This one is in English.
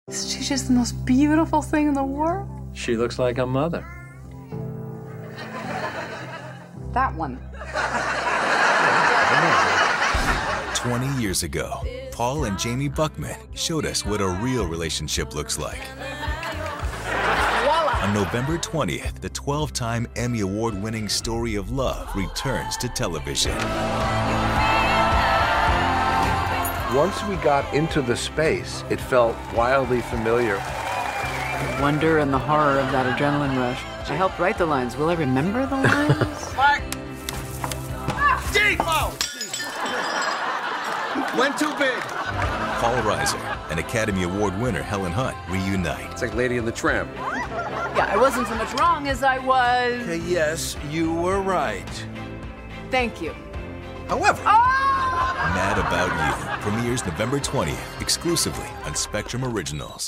She's just the most beautiful thing in the world. She looks like a mother. That one. 20 years ago, Paul and Jamie Buckman showed us what a real relationship looks like. Voila. On November 20th, the 12-time Emmy Award-winning story of love returns to television. Once we got into the space, it felt wildly familiar. The wonder and the horror of that adrenaline rush. I helped write the lines. Will I remember the lines? Mark! Deep! Oh! Went too big. Paul Reiser and Academy Award winner Helen Hunt reunite. It's like Lady and the Tramp. Yeah, I wasn't so much wrong as I was. Yes, you were right. Thank you. However... Mad About You premieres November 20th exclusively on Spectrum Originals.